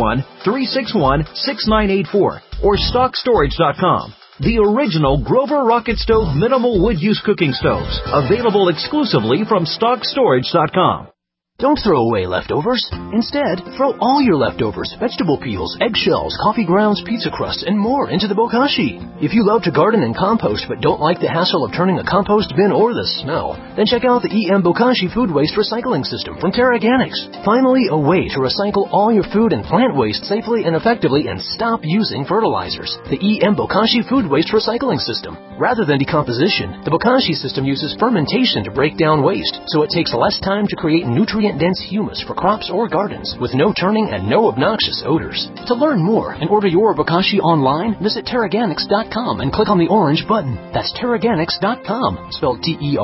801-361-6984 or StockStorage.com. The original Grover Rocket Stove minimal wood use cooking stoves, available exclusively from StockStorage.com. Don't throw away leftovers. Instead, throw all your leftovers, vegetable peels, eggshells, coffee grounds, pizza crusts, and more into the bokashi. If you love to garden and compost but don't like the hassle of turning a compost bin or the smell, then check out the EM Bokashi Food Waste Recycling System from TerraGanix. Finally, a way to recycle all your food and plant waste safely and effectively and stop using fertilizers. The EM Bokashi Food Waste Recycling System. Rather than decomposition, the Bokashi system uses fermentation to break down waste, so it takes less time to create nutrient-dense humus for crops or gardens, with no turning and no obnoxious odors. To learn more and order your Bokashi online, visit TerraGanix.com and click on the orange button. That's TerraGanix.com, spelled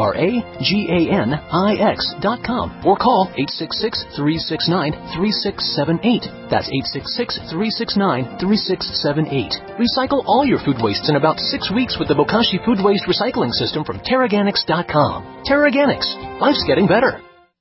TerraGanix.com, or call 866-369-3678. That's 866-369-3678. Recycle all your food wastes in about 6 weeks with the Bokashi Food Waste Recycling System from TerraGanix.com. TerraGanix. Life's getting better.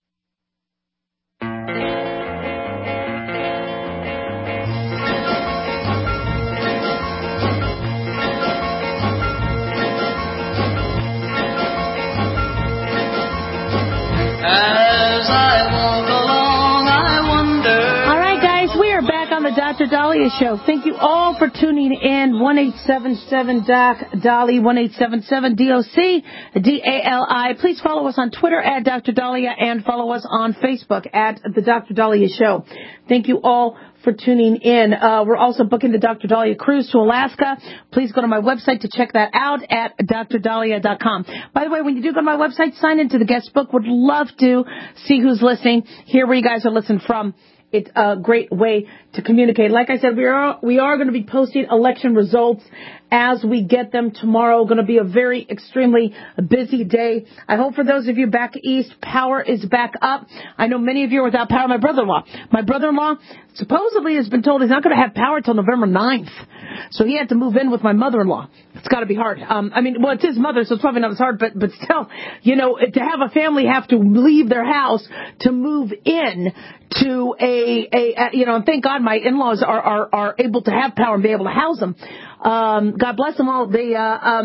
As I walk along, I wonder. All right, guys, we are back on the Dr. Dahlia Show. Thank you all for tuning in. 1-877-DOC-DALI, 1-877-DOC-DALI. Please follow us on Twitter at Dr. Dahlia and follow us on Facebook at the Dr. Dahlia Show. Thank you all for tuning in. We're also booking the Dr. Dahlia cruise to Alaska. Please go to my website to check that out at drdahlia.com. By the way, when you do go to my website, sign into the guest book. Would love to see who's listening, hear where you guys are listening from. It's a great way to communicate. Like I said, we are going to be posting election results as we get them tomorrow. Going to be a very extremely busy day. I hope for those of you back east, power is back up. I know many of you are without power. My brother-in-law supposedly has been told he's not going to have power till November 9th. So he had to move in with my mother-in-law. It's got to be hard. It's his mother, so it's probably not as hard, but still, to have a family have to leave their house to move in to and thank God my in-laws are able to have power and be able to house them. God bless them all. They,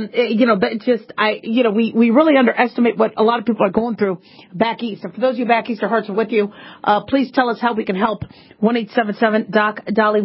we really underestimate what a lot of people are going through back east. And for those of you back east, our hearts are with you. Please tell us how we can help. 1-877-DOC-DOLLY,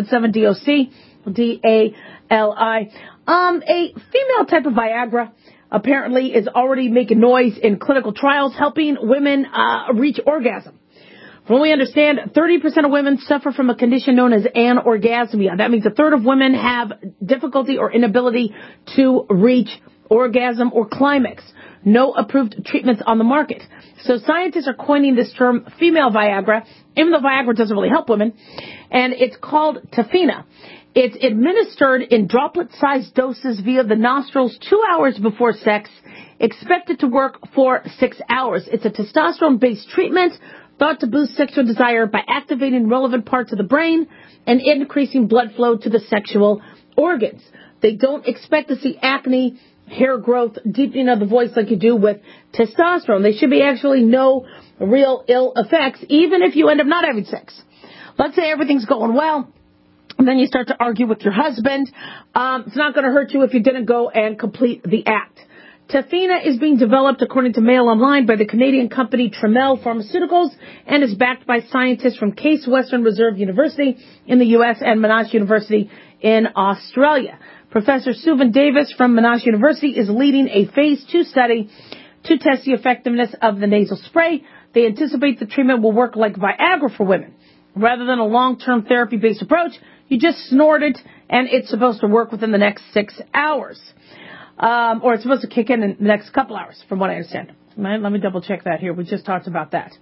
1-877-DOC-DALI. A female type of Viagra apparently is already making noise in clinical trials, helping women reach orgasm. From what we understand, 30% of women suffer from a condition known as anorgasmia. That means a third of women have difficulty or inability to reach orgasm or climax. No approved treatments on the market. So scientists are coining this term female Viagra, even though Viagra doesn't really help women, and it's called Tafina. It's administered in droplet-sized doses via the nostrils 2 hours before sex, expected to work for 6 hours. It's a testosterone-based treatment thought to boost sexual desire by activating relevant parts of the brain and increasing blood flow to the sexual organs. They don't expect to see acne, hair growth, deepening of the voice like you do with testosterone. There should be actually no real ill effects, even if you end up not having sex. Let's say everything's going well, and then you start to argue with your husband. It's not going to hurt you if you didn't go and complete the act. Tafina is being developed, according to Mail Online, by the Canadian company Trammell Pharmaceuticals and is backed by scientists from Case Western Reserve University in the U.S. and Monash University in Australia. Professor Suvan Davis from Monash University is leading a phase 2 study to test the effectiveness of the nasal spray. They anticipate the treatment will work like Viagra for women. Rather than a long-term therapy-based approach, you just snort it, and it's supposed to work within the next 6 hours. Or it's supposed to kick in the next couple hours, from what I understand. Let me double-check that here. We just talked about that.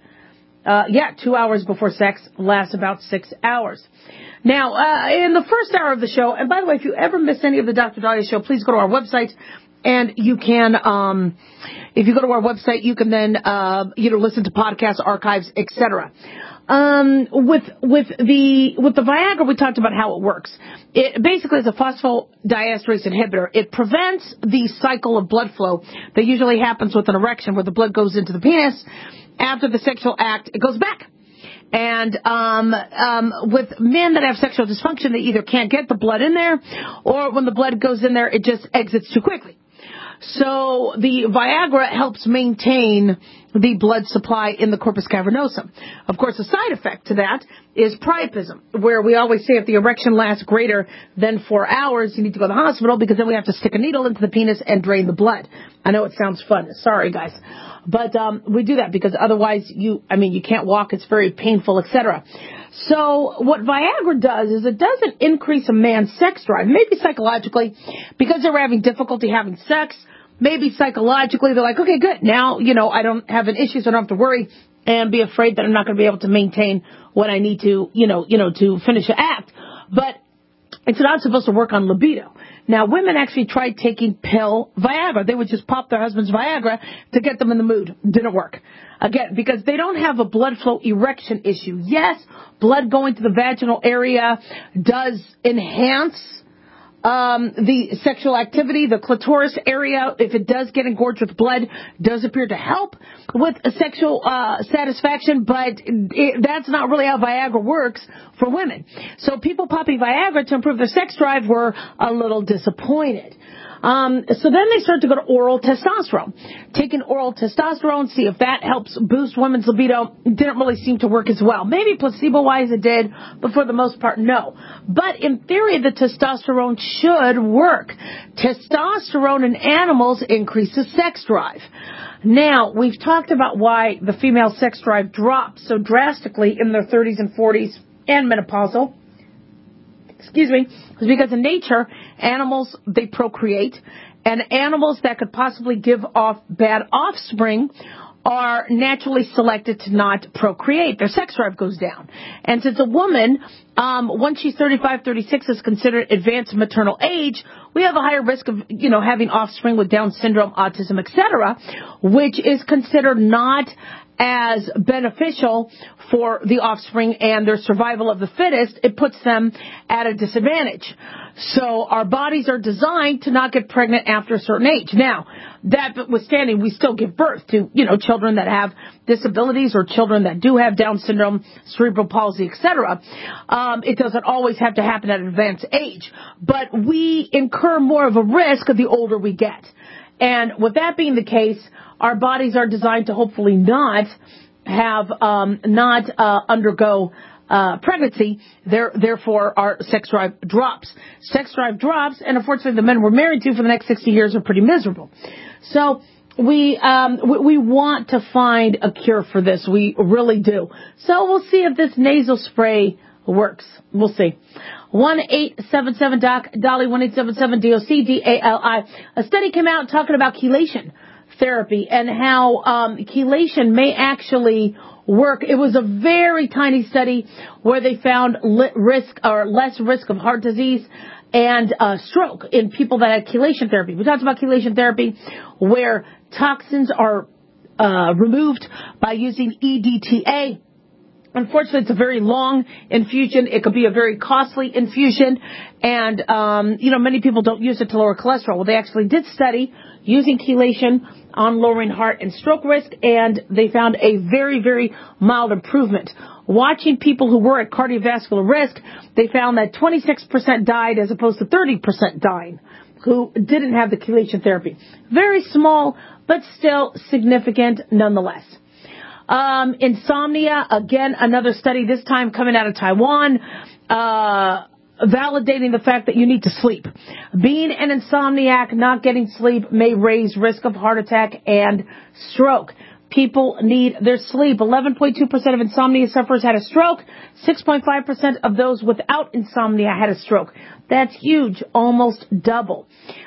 2 hours before sex, lasts about 6 hours. Now, in the first hour of the show, and by the way, if you ever miss any of the Dr. Dahlia show, please go to our website, and you can, if you go to our website, you can then, listen to podcasts, archives, etc. With the Viagra, we talked about how it works. It basically is a phosphodiesterase inhibitor. It prevents the cycle of blood flow that usually happens with an erection, where the blood goes into the penis. After the sexual act, it goes back. And with men that have sexual dysfunction, they either can't get the blood in there, or when the blood goes in there, it just exits too quickly. So the Viagra helps maintain the blood supply in the corpus cavernosum. Of course, a side effect to that is priapism, where we always say if the erection lasts greater than 4 hours, you need to go to the hospital, because then we have to stick a needle into the penis and drain the blood. I know it sounds fun. Sorry, guys. But we do that because otherwise you can't walk. It's very painful, etc. So what Viagra does is it doesn't increase a man's sex drive. Maybe psychologically, because they were having difficulty having sex, maybe psychologically they're like, okay, good. Now, I don't have an issue, so I don't have to worry and be afraid that I'm not going to be able to maintain what I need to, to finish an act. But it's not supposed to work on libido. Now, women actually tried taking pill Viagra. They would just pop their husband's Viagra to get them in the mood. Didn't work. Again, because they don't have a blood flow erection issue. Yes, blood going to the vaginal area does enhance the sexual activity. The clitoris area, if it does get engorged with blood, does appear to help with sexual satisfaction, but that's not really how Viagra works for women. So people popping Viagra to improve their sex drive were a little disappointed. So then they start to go to oral testosterone. Taking oral testosterone, see if that helps boost women's libido, didn't really seem to work as well. Maybe placebo-wise it did, but for the most part, no. But in theory, the testosterone should work. Testosterone in animals increases sex drive. Now, we've talked about why the female sex drive drops so drastically in their 30s and 40s and menopausal. Is because in nature, animals, they procreate, and animals that could possibly give off bad offspring are naturally selected to not procreate. Their sex drive goes down. And since a woman, once she's 35, 36 is considered advanced maternal age, we have a higher risk of, having offspring with Down syndrome, autism, etc., which is considered not as beneficial for the offspring and their survival of the fittest. It puts them at a disadvantage. So our bodies are designed to not get pregnant after a certain age. Now, that notwithstanding, we still give birth to, children that have disabilities or children that do have Down syndrome, cerebral palsy, etc. It doesn't always have to happen at an advanced age, but we incur more of a risk the older we get. And with that being the case, our bodies are designed to hopefully not have, undergo pregnancy. Therefore, our sex drive drops. Sex drive drops, and unfortunately, the men we're married to for the next 60 years are pretty miserable. So we want to find a cure for this. We really do. So we'll see if this nasal spray works. We'll see. 1-877-DOC-DOLLY, 1-877-DOC-DALI. A study came out talking about chelation therapy and how chelation may actually work. It was a very tiny study where they found less risk of heart disease and stroke in people that had chelation therapy. We talked about chelation therapy where toxins are removed by using EDTA. Unfortunately, it's a very long infusion. It could be a very costly infusion. And, many people don't use it to lower cholesterol. Well, they actually did study using chelation on lowering heart and stroke risk, and they found a very, very mild improvement. Watching people who were at cardiovascular risk, they found that 26% died as opposed to 30% dying who didn't have the chelation therapy. Very small, but still significant nonetheless. Insomnia, again, another study, this time coming out of Taiwan, validating the fact that you need to sleep. Being an insomniac, not getting sleep may raise risk of heart attack and stroke. People need their sleep. 11.2% of insomnia sufferers had a stroke. 6.5% of those without insomnia had a stroke. That's huge, almost double.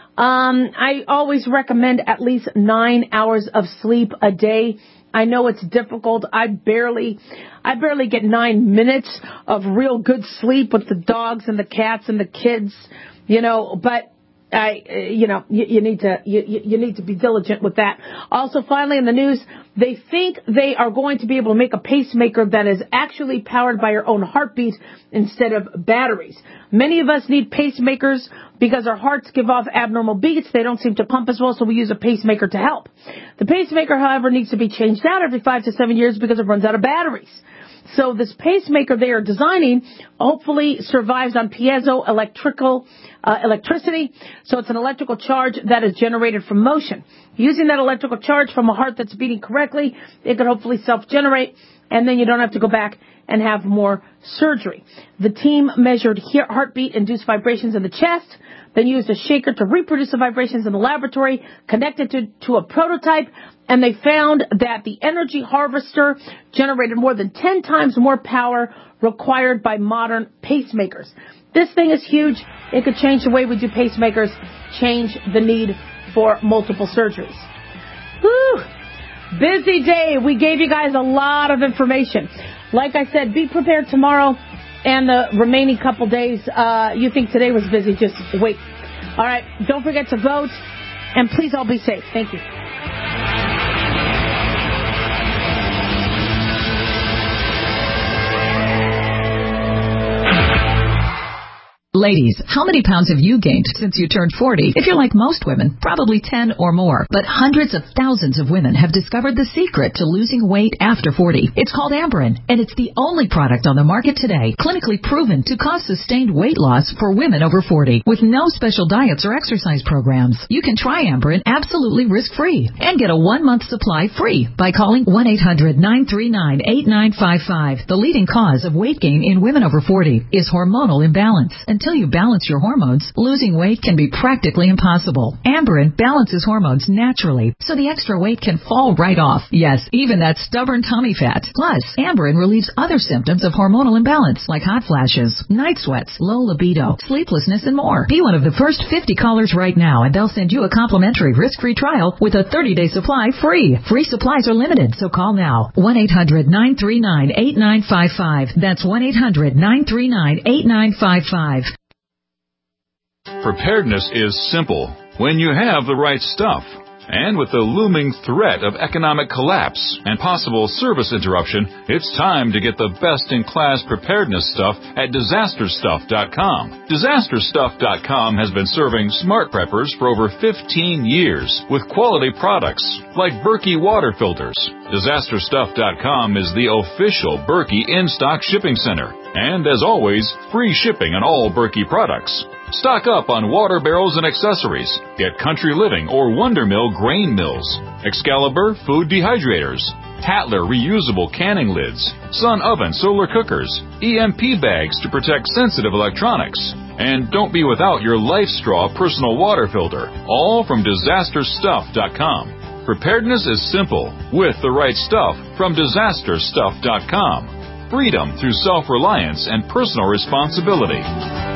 I always recommend at least 9 hours of sleep a day. I know it's difficult. I barely get 9 minutes of real good sleep with the dogs and the cats and the kids, but you need to be diligent with that. Also, finally, in the news, they think they are going to be able to make a pacemaker that is actually powered by your own heartbeat instead of batteries. Many of us need pacemakers because our hearts give off abnormal beats. They don't seem to pump as well, so we use a pacemaker to help. The pacemaker, however, needs to be changed out every 5 to 7 years because it runs out of batteries. So this pacemaker they are designing hopefully survives on piezo electricity. So it's an electrical charge that is generated from motion. Using that electrical charge from a heart that's beating correctly, it could hopefully self-generate, and then you don't have to go back and have more surgery. The team measured heartbeat-induced vibrations in the chest, then used a shaker to reproduce the vibrations in the laboratory, connected to a prototype, and they found that the energy harvester generated more than 10 times more power required by modern pacemakers. This thing is huge. It could change the way we do pacemakers, change the need for multiple surgeries. Whew. Busy day. We gave you guys a lot of information. Like I said, be prepared tomorrow and the remaining couple days. You think today was busy, just wait. All right, don't forget to vote, and please all be safe. Thank you. Ladies, how many pounds have you gained since you turned 40? If you're like most women, probably 10 or more. But hundreds of thousands of women have discovered the secret to losing weight after 40. It's called Amberen, and it's the only product on the market today clinically proven to cause sustained weight loss for women over 40 with no special diets or exercise programs. You can try Amberen absolutely risk-free and get a 1-month supply free by calling 1-800-939-8955. The leading cause of weight gain in women over 40 is hormonal imbalance. Until Until you balance your hormones, losing weight can be practically impossible. Amberen balances hormones naturally, so the extra weight can fall right off. Yes, even that stubborn tummy fat. Plus, Amberen relieves other symptoms of hormonal imbalance, like hot flashes, night sweats, low libido, sleeplessness, and more. Be one of the first 50 callers right now, and they'll send you a complimentary risk-free trial with a 30-day supply free. Free supplies are limited, so call now. 1-800-939-8955. That's 1-800-939-8955. Preparedness is simple when you have the right stuff. And with the looming threat of economic collapse and possible service interruption, it's time to get the best-in-class preparedness stuff at DisasterStuff.com. DisasterStuff.com has been serving smart preppers for over 15 years with quality products like Berkey water filters. DisasterStuff.com is the official Berkey in-stock shipping center. And as always, free shipping on all Berkey products. Stock up on water barrels and accessories. Get Country Living or Wonder Mill grain mills, Excalibur food dehydrators, Tatler reusable canning lids, Sun oven solar cookers, EMP bags to protect sensitive electronics. And don't be without your Life Straw personal water filter, all from DisasterStuff.com. Preparedness is simple with the right stuff from DisasterStuff.com. Freedom through self-reliance and personal responsibility.